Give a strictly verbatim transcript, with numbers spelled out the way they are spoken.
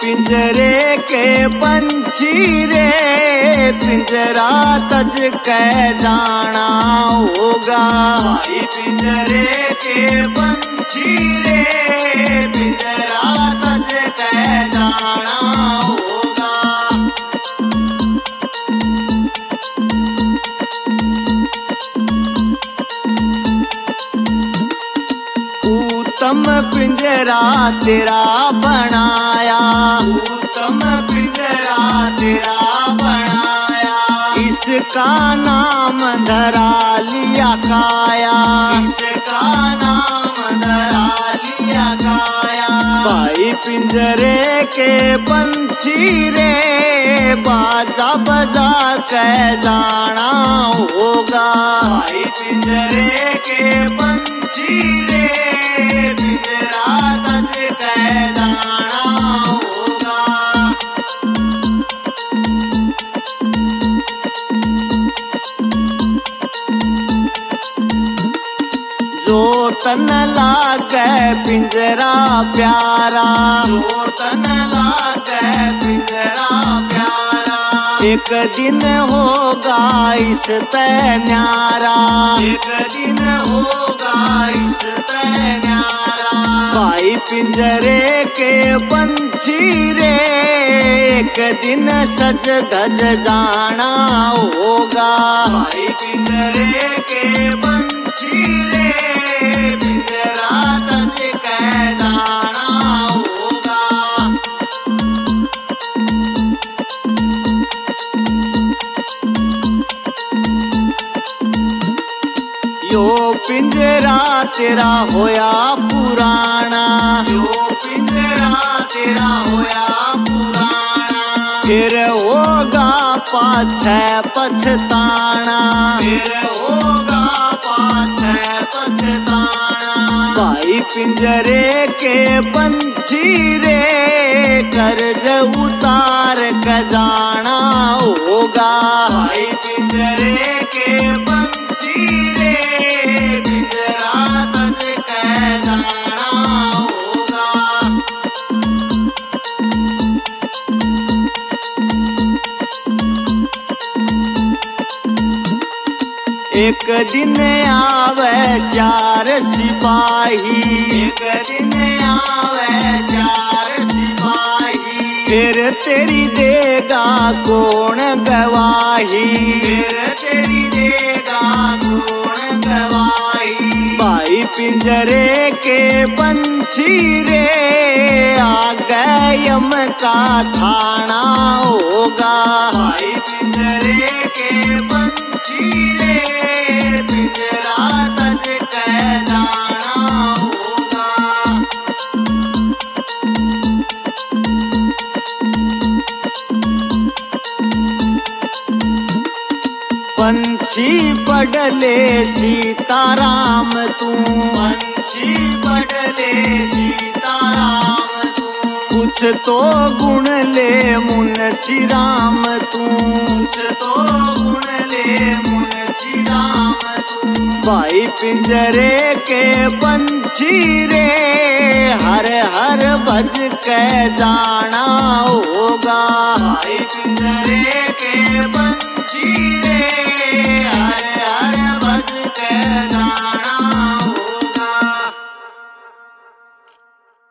पिंजरे के पंछी रे पिंजरा तज के जाना होगा। भाई पिंजरे के पंछी रे पिंजरा तज के जाना होगा। उत्तम पिंजरा तेरा बनाया, उत्तम पिंजरा तेरा बनाया, इसका नाम धरा लिया काया, इसका नाम धरा लिया काया। भाई पिंजरे के पंछी रे बाजा बजा के जाना होगा। भाई पिंजरे के पंछी रे पिंजरा तज के जाना होगा। जो तन लागे पिंजरा प्यारा, जो तन लागे पिंजरा प्यारा, एक दिन होगा इस ते न्यारा, एक दिन होगा इस ते न्यारा। भाई पिंजरे के पंछी रे एक दिन सज धज जाना होगा। भाई पिंजरे के पंछी रे पिंजरा तज के जाना होगा। यो पिंजरा तेरा होया पुराना, यो पिंजरा तेरा होया पुराना, फिर होगा पाछे पछताना, फिर होगा पाछे पछताना। भाई पिंजरे के पंछी रे कर्ज उतार के जाना होगा। भाई पिंजरे के पंछी रे पिंजरा तज के जाना होगा। एक दिन आवे चार सिपाही, एक दिन आवे चार सिपाही, फिर तेरी देगा कौन गवाही, फिर तेरी देगा कौन गवाही। भाई पिंजरे के पंछी रे आगे यम का थाना होगा। भाई पिंजरे के पंछी रे पिंजरा तज के जाना होगा। पंछी पढ़ले सीताराम तू, पंछी पढ़ले सीताराम तू, कुछ तो गुण ले मुंशी राम तू, कुछ तो गुण ले मुंशी राम तू। भाई पिंजरे के पंछी रे हर हर भज के जाना होगा। भाई पिंजरे